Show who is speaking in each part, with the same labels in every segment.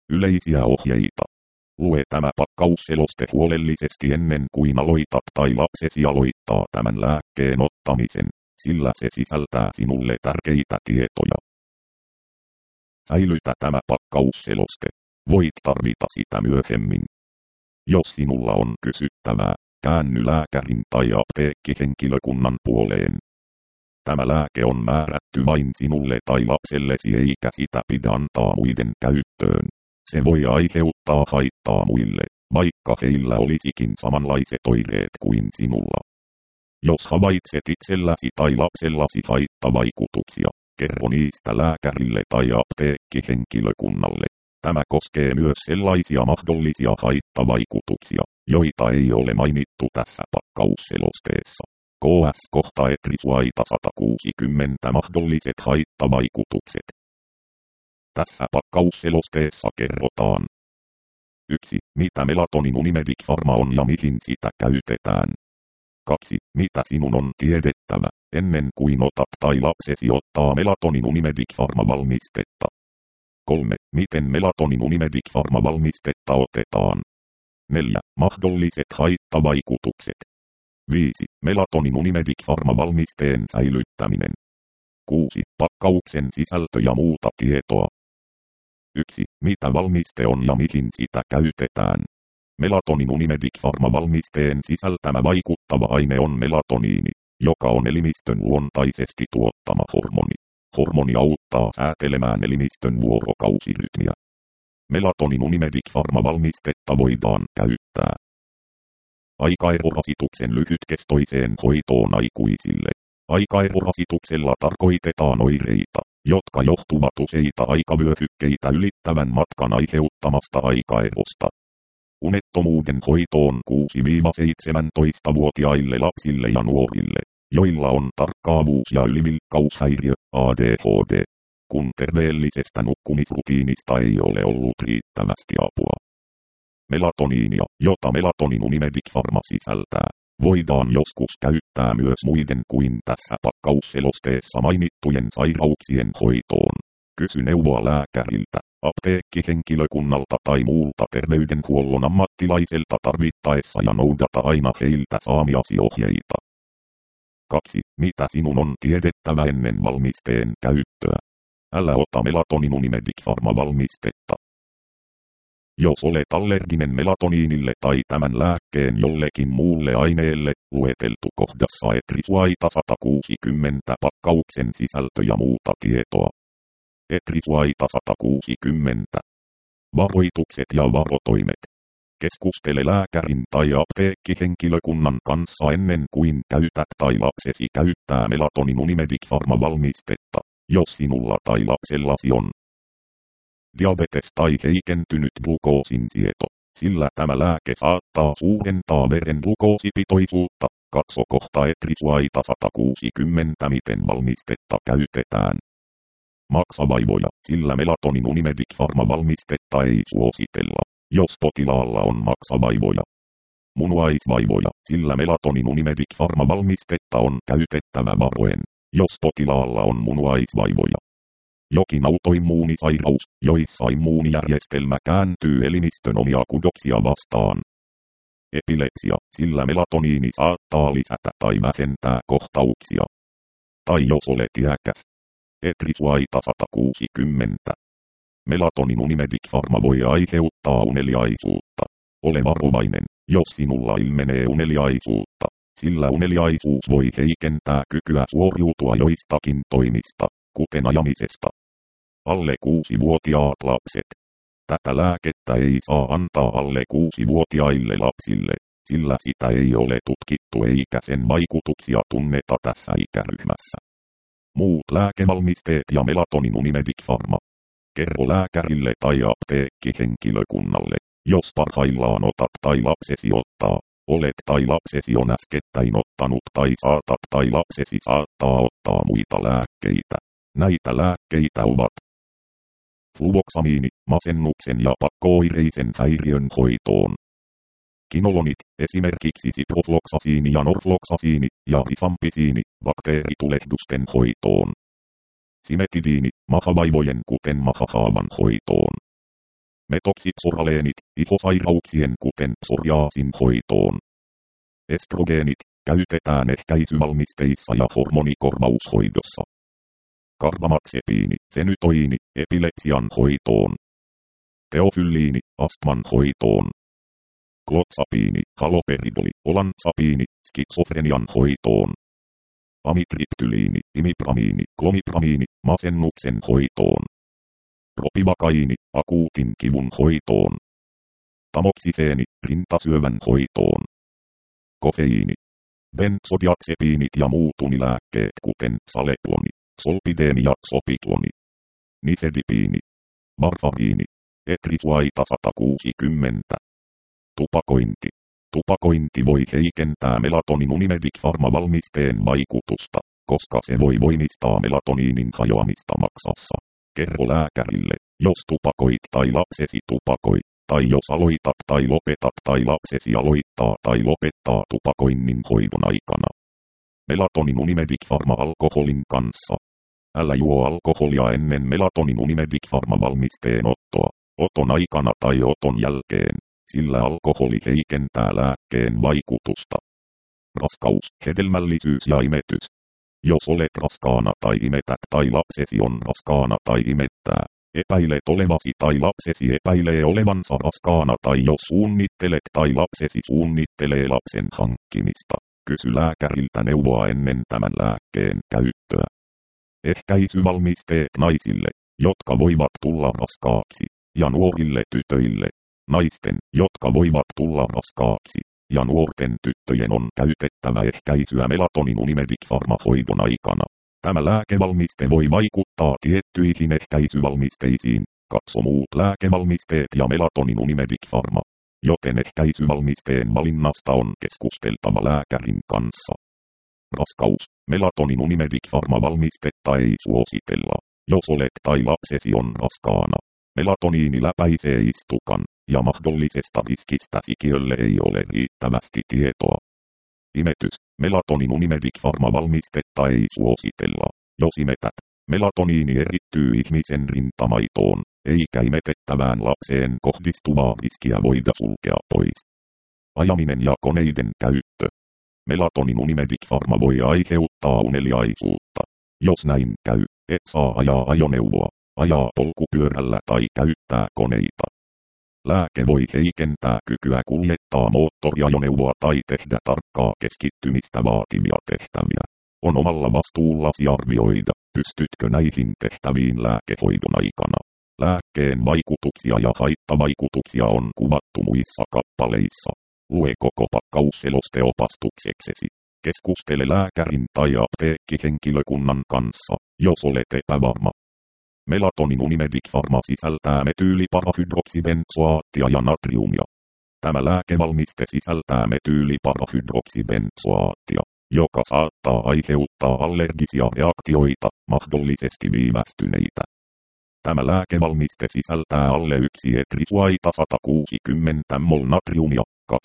Speaker 1: Yleisiä ohjeita. Lue tämä pakkausseloste huolellisesti ennen kuin aloitat tai lapsesi aloittaa tämän lääkkeen ottamisen, sillä se sisältää sinulle tärkeitä tietoja. Säilytä tämä pakkausseloste. Voit tarvita sitä myöhemmin. Jos sinulla on kysyttävää, käänny lääkärin tai apteekkihenkilökunnan puoleen. Tämä lääke on määrätty vain sinulle tai lapsellesi eikä sitä pidä antaa muiden käyttöön. Se voi aiheuttaa haittaa muille, vaikka heillä olisikin samanlaiset oireet kuin sinulla. Jos havaitset itselläsi tai lapsellasi haittavaikutuksia, kerro niistä lääkärille tai apteekkihenkilökunnalle. Tämä koskee myös sellaisia mahdollisia haittavaikutuksia, joita ei ole mainittu tässä pakkausselosteessa. KS kohta etrisuaita 160 mahdolliset haittavaikutukset. Tässä pakkausselosteessa kerrotaan. 1. Mitä melatonin Unimedic Pharma on ja mihin sitä käytetään. 2. Mitä sinun on tiedettävä, ennen kuin otat tai lapsesi ottaa melatonin Unimedic Pharma valmistetta. 3. Miten melatonin Unimedic Pharma valmistetta otetaan. 4. Mahdolliset haittavaikutukset. 5. Melatonin Unimedic Pharma valmisteen säilyttäminen. 6. Pakkauksen sisältö ja muuta tietoa. 1. Mitä valmiste on ja mihin sitä käytetään. Melatonin Unimedic Pharma valmisteen sisältämä vaikuttava aine on melatoniini, joka on elimistön luontaisesti tuottama hormoni. Hormoni auttaa säätelemään elimistön vuorokausirytmiä. Melatonin Unimedic Pharma valmistetta voidaan käyttää aikaerorasituksen lyhytkestoiseen hoitoon aikuisille. Aikaerorasituksella tarkoitetaan oireita, jotka johtuvat useita aikavyöhykkeitä ylittävän matkan aiheuttamasta aikaerosta. Unettomuuden hoitoon 6-17-vuotiaille lapsille ja nuorille, joilla on tarkkaavuus- ja ylivilkkaushäiriö, ADHD, kun terveellisestä nukkumisrutiinista ei ole ollut riittävästi apua. Melatoniinia, jota melatonin Unimedic Pharma sisältää, voidaan joskus käyttää myös muiden kuin tässä pakkausselosteessa mainittujen sairauksien hoitoon. Kysy neuvoa lääkäriltä, apteekkihenkilökunnalta tai muulta terveydenhuollon ammattilaiselta tarvittaessa ja noudata aina heiltä saamiasi ohjeita. 2. Mitä sinun on tiedettävä ennen valmisteen käyttöä? Älä ota melatonin Unimedic Pharma valmistetta. Jos olet allerginen melatoniinille tai tämän lääkkeen jollekin muulle aineelle, lueteltu kohdassa etrisuaita 160 pakkauksen sisältö ja muuta tietoa. Etrisuaita 160. Varoitukset ja varotoimet. Keskustele lääkärin tai apteekkihenkilökunnan kanssa ennen kuin käytät tai lapsesi käyttää melatonin Unimedic Pharma valmistetta, jos sinulla tai lapsellasi on diabetes tai heikentynyt glukoosin sieto, sillä tämä lääke saattaa suurentaa veren glukoosipitoisuutta. Katso kohta etrisuaita 160 miten valmistetta käytetään. Maksavaivoja, sillä melatonin Unimedic Pharma valmistetta ei suositella, jos potilaalla on maksavaivoja. Munuaisvaivoja, sillä melatonin Unimedic Pharma valmistetta on käytettävä varoen, jos potilaalla on munuaisvaivoja. Jokin autoimmuunisairaus, joissa immuunijärjestelmä kääntyy elimistön omia kudoksia vastaan. Epilepsia, sillä melatoniini saattaa lisätä tai vähentää kohtauksia. Tai jos olet iäkäs. Etrisuaita 160. Melatonin Unimedic Pharma voi aiheuttaa uneliaisuutta. Ole varovainen, jos sinulla ilmenee uneliaisuutta, sillä uneliaisuus voi heikentää kykyä suoriutua joistakin toimista, kuten ajamisesta. Alle 6-vuotiaat lapset. Tätä lääkettä ei saa antaa alle 6-vuotiaille lapsille, sillä sitä ei ole tutkittu eikä sen vaikutuksia tunneta tässä ikäryhmässä. Muut lääkevalmisteet ja melatonin Unimedic Pharma. Kerro lääkärille tai apteekkihenkilökunnalle, jos parhaillaan otat tai lapsesi ottaa, olet tai lapsesi on äskettäin ottanut tai saatat tai lapsesi saattaa ottaa muita lääkkeitä. Näitä lääkkeitä ovat fluvoksamiini, masennuksen ja pakko-oireisen häiriön hoitoon. Kinolonit, esimerkiksi siprofloksasiini ja norfloksasiini, ja rifampisiini, bakteeritulehdusten hoitoon. Simetidiini, mahavaivojen kuten mahahaavan hoitoon. Metoksipsoraleenit, ihosairauksien kuten psoriaasin hoitoon. Estrogeenit, käytetään ehkäisyvalmisteissa ja hormonikorvaushoidossa. Karbamaxepiini, fenytoiini, epilepsian hoitoon. Teofylliini, astman hoitoon. Klotsapiini, haloperidoli, olansapiini, skitsofrenian hoitoon. Amitriptyliini, imipramiini, klomipramiini, masennuksen hoitoon. Propivakaiini, akuutin kivun hoitoon. Tamoksifeeni, rintasyövän hoitoon. Kofeiini. Benzodiazepiinit ja muut unilääkkeet kuten saleploni, solpideemi ja sopikloni. Nifedipiini. Varfariini. Etrisuaita 160. Tupakointi. Tupakointi voi heikentää melatoninunimedic Pharma-valmisteen vaikutusta, koska se voi voimistaa melatoniinin hajoamista maksassa. Kerro lääkärille, jos tupakoit tai lapsesi tupakoi, tai jos aloitat tai lopetat tai lapsesi aloittaa tai lopettaa tupakoinnin hoidon aikana. Melatoninunimedic Pharma alkoholin kanssa. Älä juo alkoholia ennen melatoninunimedic Pharma-valmisteen ottoa, oton aikana tai oton jälkeen, sillä alkoholi heikentää lääkkeen vaikutusta. Raskaus, hedelmällisyys ja imetys. Jos olet raskaana tai imetät tai lapsesi on raskaana tai imettää, epäilet olevasi tai lapsesi epäilee olevansa raskaana tai jos suunnittelet tai lapsesi suunnittelee lapsen hankkimista, kysy lääkäriltä neuvoa ennen tämän lääkkeen käyttöä. Ehkäisyvalmisteet naisille, jotka voivat tulla raskaaksi, ja nuorille tytöille. Naisten, jotka voivat tulla raskaaksi, ja nuorten tyttöjen on käytettävä ehkäisyä melatoninunimedic Pharma-hoidon aikana. Tämä lääkevalmiste voi vaikuttaa tiettyihin ehkäisyvalmisteisiin, katso muut lääkevalmisteet ja melatoninunimedic Pharma, joten ehkäisyvalmisteen valinnasta on keskusteltava lääkärin kanssa. Raskaus, melatoninunimedic Pharma-valmistetta ei suositella, jos olet tai lapsesi on raskaana. Melatoniini läpäisee istukan, ja mahdollisesta riskistä sikiölle ei ole riittävästi tietoa. Imetys, melatoninunimedic Pharma-valmistetta ei suositella, jos imetät. Melatoniini erittyy ihmisen rintamaitoon, eikä imetettävään lapseen kohdistuvaa riskiä voida sulkea pois. Ajaminen ja koneiden käyttö. Melatoninunimedic Pharma voi aiheuttaa uneliaisuutta. Jos näin käy, et saa ajaa ajoneuvoa, ajaa polkupyörällä tai käyttää koneita. Lääke voi heikentää kykyä kuljettaa moottoriajoneuvoa tai tehdä tarkkaa keskittymistä vaativia tehtäviä. On omalla vastuullasi arvioida, pystytkö näihin tehtäviin lääkehoidon aikana. Lääkkeen vaikutuksia ja haittavaikutuksia on kuvattu muissa kappaleissa. Lue koko pakkausseloste opastukseksesi. Keskustele lääkärin tai apteekkihenkilökunnan kanssa, jos olet epävarma. Melatoninunimedic Pharma sisältää metyyliparahydroksibenzoaattia ja natriumia. Tämä lääkevalmiste sisältää metyyliparahydroksibenzoaattia, joka saattaa aiheuttaa allergisia reaktioita, mahdollisesti viivästyneitä. Tämä lääkevalmiste sisältää alle 1 etrisuaita 160 mol natriumia,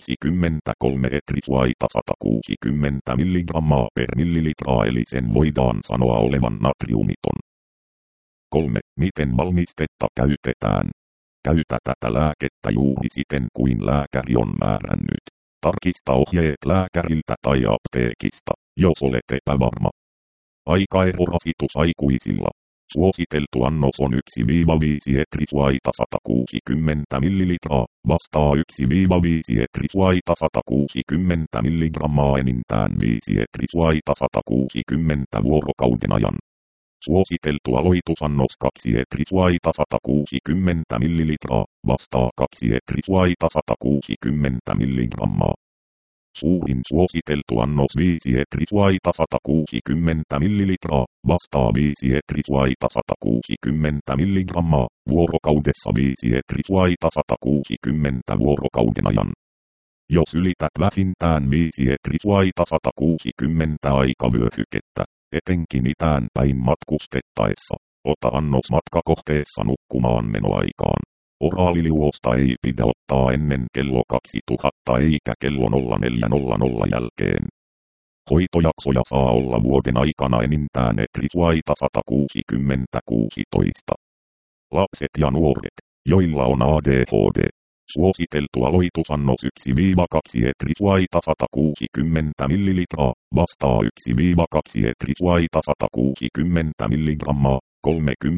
Speaker 1: 23 etrisuaita 160 mg per millilitra eli sen voidaan sanoa olevan natriumiton. 3. Miten valmistetta käytetään? Käytä tätä lääkettä juuri siten kuin lääkäri on määrännyt. Tarkista ohjeet lääkäriltä tai apteekista, jos olet epävarma. Aikaerorasitus aikuisilla. Suositeltu annos on 1-5 etrisuaita 160 ml, vastaa 1-5 etrisuaita 160 mg enintään 5 etrisuaita 160 vuorokauden ajan. Suositeltu aloitusannos 2 etrisuaita 160 ml, vastaa 2 etrisuaita 160 mg. Suurin suositeltu annos 5 etrisuaita 160 ml, vastaa 5 etrisuaita 160 mg, vuorokaudessa 5 etrisuaita 160 vuorokauden ajan. Jos ylität vähintään 5 etrisuaita 160 aikavyöhykettä, etenkin itään päin matkustettaessa, ota annos matkakohteessa nukkumaan menoaikaan. Oraaliliuosta ei pidä ottaa ennen kello 2000 eikä kello 0400 jälkeen. Hoitojaksoja saa olla vuoden aikana enintään etrisuaita 160-16. Lapset ja nuoret. joilla on ADHD. Suositeltu aloitusannos 1-2 etrisuaita 160 ml, vastaa 1-2 etrisuaita 160 mg, 30-60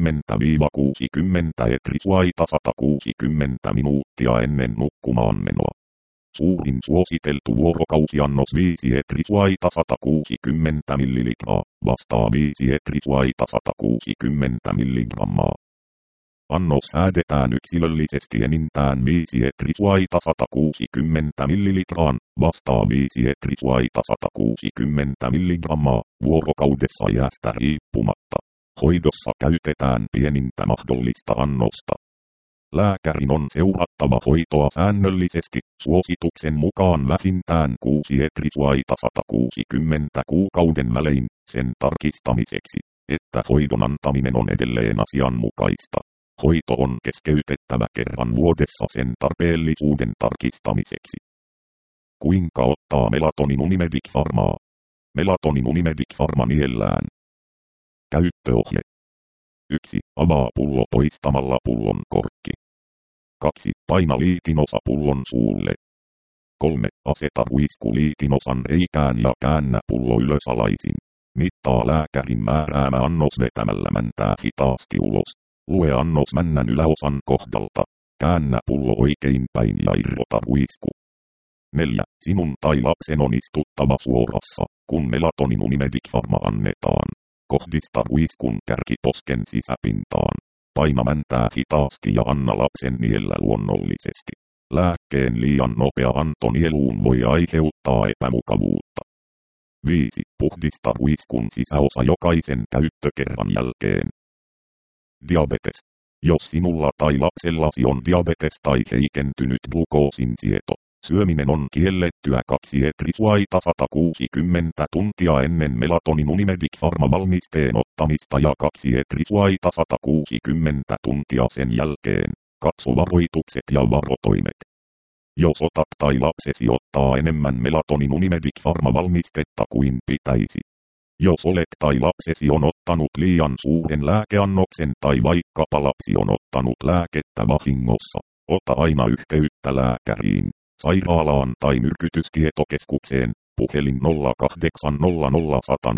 Speaker 1: etrisuaita 160 minuuttia ennen nukkumaanmenoa. Suurin suositeltu vuorokausiannos 5 etrisuaita 160 ml, vastaa 5 etrisuaita 160 mg. Annos säädetään yksilöllisesti enintään 5 etrisuaita 160 ml, vastaa 5 etrisuaita 160 mg, vuorokaudessa iästä riippumatta. Hoidossa käytetään pienintä mahdollista annosta. Lääkärin on seurattava hoitoa säännöllisesti, suosituksen mukaan vähintään 6 etrisuaita 160 kuukauden välein, sen tarkistamiseksi, että hoidon antaminen on edelleen asianmukaista. Hoito on keskeytettävä kerran vuodessa sen tarpeellisuuden tarkistamiseksi. Kuinka ottaa melatonin Unimedic Pharmaa? Melatonin Unimedic Pharma niellään. Käyttöohje. 1. Avaa pullo poistamalla pullon korkki. 2. Paina liitinosa pullon suulle. 3. Aseta ruisku liitinosan reikään ja käännä pullo ylösalaisin. Mittaa lääkärin määräämä annos vetämällä mäntää hitaasti ulos. Lue annos männän yläosan kohdalta. Käännä pullo oikein päin ja irrota ruisku. 4. Sinun tai lapsen on istuttava suorassa, kun melatonin Unimedic Pharma annetaan. Kohdista ruiskun kärki posken sisäpintaan. Paina mäntää hitaasti ja anna lapsen niellä luonnollisesti. Lääkkeen liian nopea anto nieluun voi aiheuttaa epämukavuutta. 5. Puhdista ruiskun sisäosa jokaisen käyttökerran jälkeen. Diabetes. Jos sinulla tai lapsellasi on diabetes tai heikentynyt glukoosin sieto, syöminen on kiellettyä 2 etrisuaita 160 tuntia ennen melatonin Unimedic Pharma valmisteen ottamista ja 2 etrisuaita 160 tuntia sen jälkeen. Katso varoitukset ja varotoimet. Jos otat tai lapsesi ottaa enemmän melatonin Unimedic Pharma valmistetta kuin pitäisi. Jos olet tai lapsesi on ottanut liian suuren lääkeannoksen tai vaikkapa lapsi on ottanut lääkettä vahingossa, ota aina yhteyttä lääkäriin, sairaalaan tai myrkytystietokeskukseen, puhelin 0800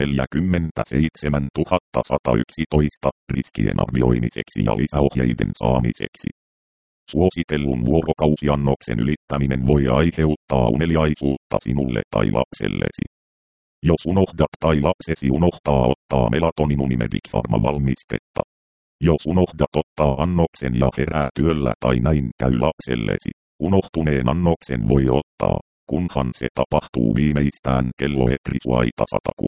Speaker 1: 147 111, riskien arvioimiseksi ja lisäohjeiden saamiseksi. Suositellun vuorokausiannoksen ylittäminen voi aiheuttaa uneliaisuutta sinulle tai lapsellesi. Jos unohdat tai lapsesi unohtaa ottaa melatonin Unimedic Pharma valmistetta. Jos unohdat ottaa annoksen ja herää työllä tai näin käy lapsellesi, unohtuneen annoksen voi ottaa, kunhan se tapahtuu viimeistään kello etrisuaita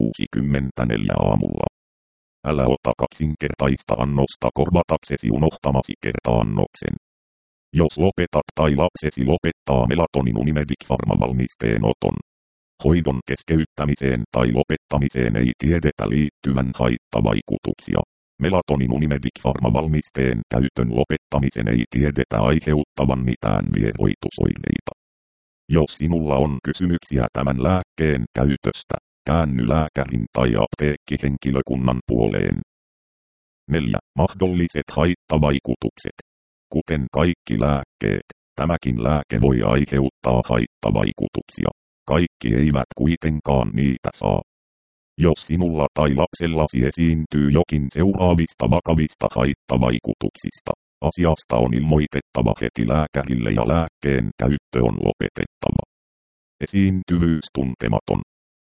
Speaker 1: 164 aamulla. Älä ota kaksinkertaista annosta korvataksesi unohtamasi kerta-annoksen. Jos lopetat tai lapsesi lopettaa melatonin Unimedic Pharma valmisteen oton, hoidon keskeyttämiseen tai lopettamiseen ei tiedetä liittyvän haittavaikutuksia. Melatonin Unimedic Pharma valmisteen käytön lopettamisen ei tiedetä aiheuttavan mitään vieroitusoireita. Jos sinulla on kysymyksiä tämän lääkkeen käytöstä, käänny lääkärin tai apteekkihenkilökunnan puoleen. 4. Mahdolliset haittavaikutukset. Kuten kaikki lääkkeet, tämäkin lääke voi aiheuttaa haittavaikutuksia. Kaikki eivät kuitenkaan niitä saa. Jos sinulla tai lapsellasi esiintyy jokin seuraavista vakavista haittavaikutuksista, asiasta on ilmoitettava heti lääkärille ja lääkkeen käyttö on lopetettava. Esiintyvyys tuntematon.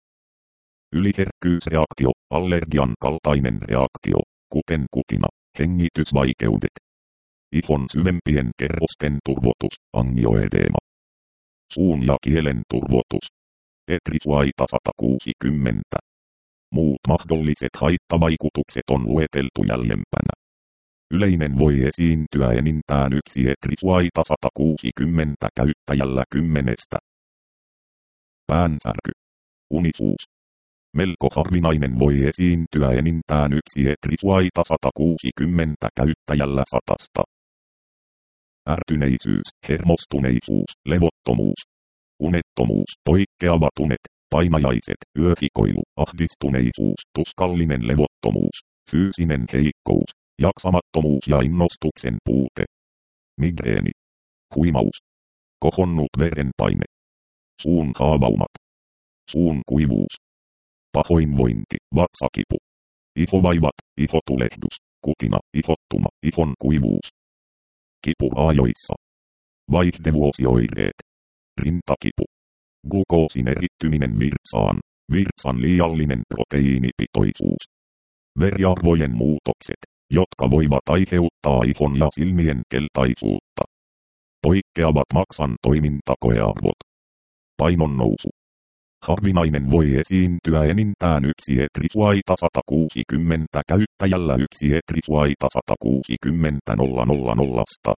Speaker 1: Yliherkkyysreaktio, allergian kaltainen reaktio, kuten kutina, hengitysvaikeudet. Ihon syvempien kerrosten turvotus, angioedeema. Suun ja kielen turvotus. Etrisuaita 160. Muut mahdolliset haittavaikutukset on lueteltu jäljempänä. Yleinen voi esiintyä enintään 1 etrisuaita 160 käyttäjällä 10. Päänsärky. Unisuus. Melko harvinainen voi esiintyä enintään 1 etrisuaita 160 käyttäjällä 100. Ärtyneisyys, hermostuneisuus, levottomuus. Unettomuus, poikkeava tunet, painajaiset, yöhikoilu, ahdistuneisuus, tuskallinen levottomuus, fyysinen heikkous, jaksamattomuus ja innostuksen puute. migreeni, huimaus, kohonnut verenpaine, suun haavaumat, suun kuivuus, pahoinvointi, vatsakipu, ihovaivat, ihotulehdus, kutina, ihottuma, ihon kuivuus, kipu aajoissa, vaihdevuosioireet, rintakipu, glukoosin erittyminen virtsaan, virtsan liiallinen proteiinipitoisuus, veriarvojen muutokset, jotka voivat aiheuttaa ihon ja silmien keltaisuutta, poikkeavat maksan toimintakoearvot, painon nousu. Harvinainen voi esiintyä enintään 1 etrisuaita 160 käyttäjällä 1 etrisuaita 160 000.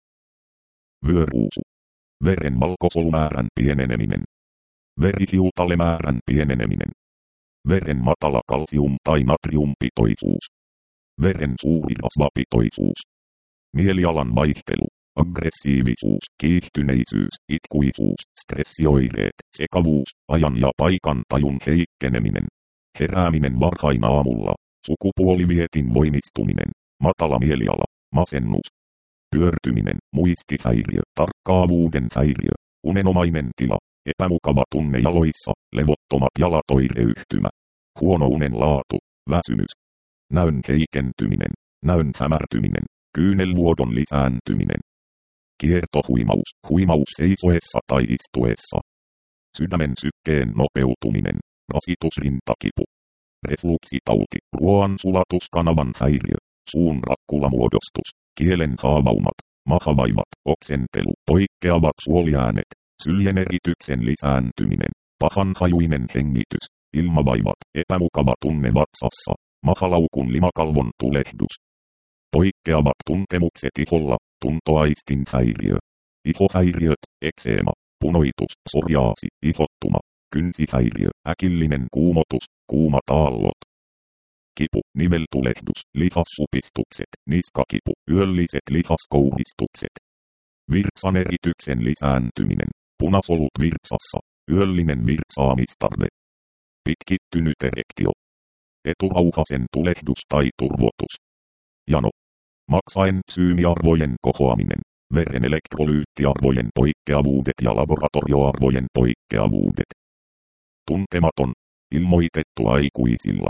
Speaker 1: Vyöruusu. Veren valkosolumäärän pieneneminen. Verihiutalemäärän pieneneminen. Veren matala kalsium- tai natriumpitoisuus. Veren suuri rasvapitoisuus. Mielialan vaihtelu. Aggressiivisuus, kiihtyneisyys, itkuisuus, stressioireet, sekavuus, ajan ja paikan tajun heikkeneminen. Herääminen varhain aamulla, sukupuolivietin voimistuminen, matala mieliala, masennus. Pyörtyminen, muistihäiriö, tarkkaavuuden häiriö, unenomainen tila, epämukava tunne jaloissa, levottomat jalat oireyhtymä. Huono unen laatu, väsymys. Näön heikentyminen, näön hämärtyminen, kyynelvuodon lisääntyminen. Kiertohuimaus, huimaus seisoessa tai istuessa. Sydämen sykkeen nopeutuminen, rasitusrintakipu. Refluksitauti, ruoansulatuskanavan häiriö, suun rakkulamuodostus, kielen haavaumat, mahavaivat, oksentelu, poikkeavat suoliäänet, syljen erityksen lisääntyminen, pahanhajuinen hengitys, ilmavaivat, epämukava tunne vatsassa, mahalaukun limakalvon tulehdus. Poikkeavat tuntemukset iholla, tuntoaistin häiriö, ihohäiriöt, ekseema, punoitus, psoriaasi, ihottuma, kynsihäiriö, äkillinen kuumotus, kuumat aallot. Kipu, niveltulehdus, lihassupistukset, niskakipu, yölliset lihaskouhistukset. Virtsan erityksen lisääntyminen, punasolut virtsassa, yöllinen virtsaamistarve. Pitkittynyt erektio. Eturauhasen tulehdus tai turvotus. Jano. Maksaentsyymiarvojen kohoaminen, veren elektrolyyttiarvojen poikkeavuudet ja laboratorioarvojen poikkeavuudet. Tuntematon, ilmoitettu aikuisilla.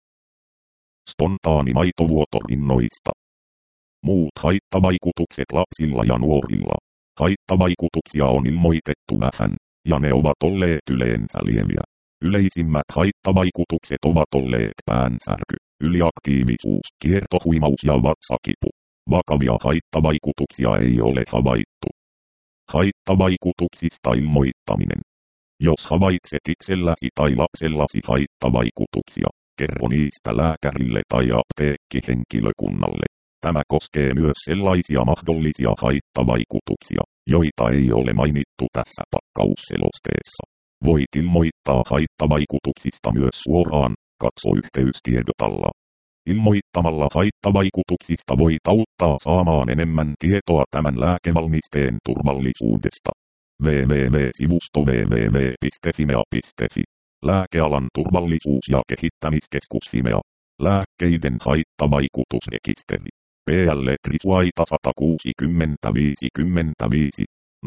Speaker 1: Spontaani maitovuoto rinnoista. Muut haittavaikutukset lapsilla ja nuorilla. Haittavaikutuksia on ilmoitettu vähän, ja ne ovat olleet yleensä lieviä. Yleisimmät haittavaikutukset ovat olleet päänsärky, yliaktiivisuus, kiertohuimaus ja vatsakipu. Vakavia haittavaikutuksia ei ole havaittu. Haittavaikutuksista ilmoittaminen. Jos havaitset itselläsi tai lapsellasi haittavaikutuksia, kerro niistä lääkärille tai apteekkihenkilökunnalle. Tämä koskee myös sellaisia mahdollisia haittavaikutuksia, joita ei ole mainittu tässä pakkausselosteessa. Voit ilmoittaa haittavaikutuksista myös suoraan, katso yhteystiedot alla. Ilmoittamalla haittavaikutuksista voit auttaa saamaan enemmän tietoa tämän lääkevalmisteen turvallisuudesta. www.sivusto www.fimea.fi. Lääkealan turvallisuus- ja kehittämiskeskus Fimea. Lääkkeiden haittavaikutusrekisteri. PL Trisuaita 160 55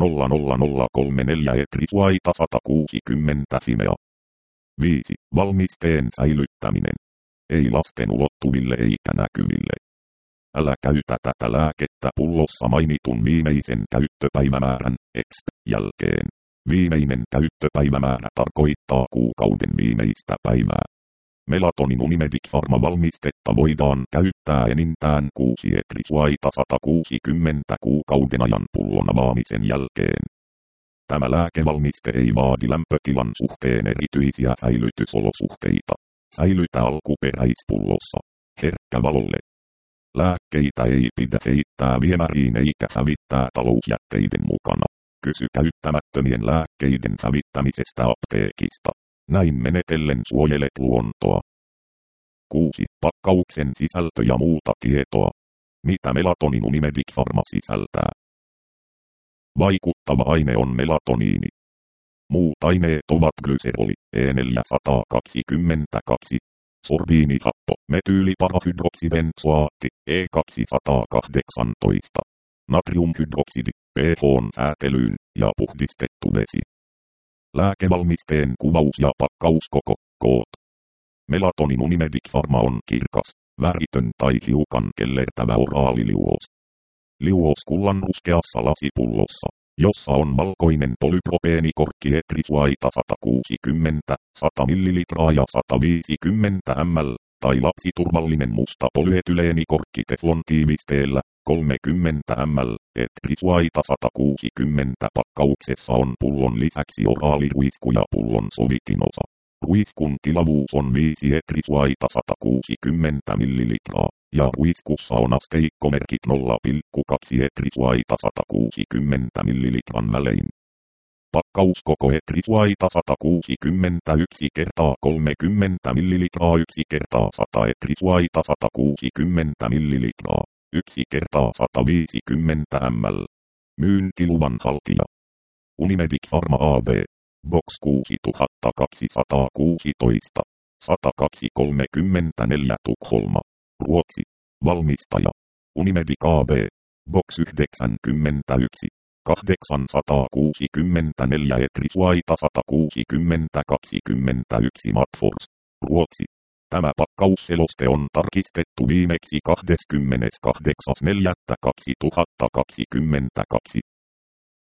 Speaker 1: 00034 Trisuaita 160 Fimea. 5. Valmisteen säilyttäminen. Ei lasten ulottuville eikä näkyville. Älä käytä tätä lääkettä pullossa mainitun viimeisen käyttöpäivämäärän, exp. jälkeen. Viimeinen käyttöpäivämäärä tarkoittaa kuukauden viimeistä päivää. Melatonin Unimedic Pharma-valmistetta voidaan käyttää enintään 6 etrisuaita 160 kuukauden ajan pullon avaamisen jälkeen. Tämä lääkevalmiste ei vaadi lämpötilan suhteen erityisiä säilytysolosuhteita. Säilytä alkuperäispullossa. Herkkä valolle. Lääkkeitä ei pidä heittää viemäriin eikä hävittää talousjätteiden mukana. Kysy käyttämättömien lääkkeiden hävittämisestä apteekista. Näin menetellen suojelet luontoa. 6. Pakkauksen sisältö ja muuta tietoa. Mitä melatonin Unimedic Pharma sisältää? Vaikuttava aine on melatoniini. Muut aineet ovat glyseroli, E422, sorbiinihappo, metyyliparahydroksibenzoaatti, E218, natriumhydroksidi, pH-säätelyyn ja puhdistettu vesi. Lääkevalmisteen kuvaus ja pakkauskoko, koot. Melatonin Unimedic Pharma on kirkas, väritön tai hiukan kellertävä oraaliliuos. Liuos kullan ruskeassa lasipullossa, jossa on valkoinen polypropeenikorkki etrisuaita 160, 100 ml ja 150 ml, tai lapsiturvallinen musta polyetyleenkorkki teflon-tiivisteellä, 30 ml, etrisuaita 160 pakkauksessa on pullon lisäksi oraaliruisku ja pullon sovitinosa. Ruiskun tilavuus on 5 etrisuaita 160 ml, ja ruiskussa on asteikkomerkit 0,2 etrisuaita 160 ml välein. Pakkauskoko etrisuaita 161 kertaa 30 ml 1 kertaa 100 etrisuaita 160 ml 1 kertaa 150 ml. Myyntiluvan haltija. Unimedic Pharma AB. Box 6216, 10234 Tukholma, Ruotsi. Valmistaja. Unimedic AB. Box 91, 864 etrisuaita 160 21 Matfors, Ruotsi. Tämä pakkausseloste on tarkistettu viimeksi 28.4.2022.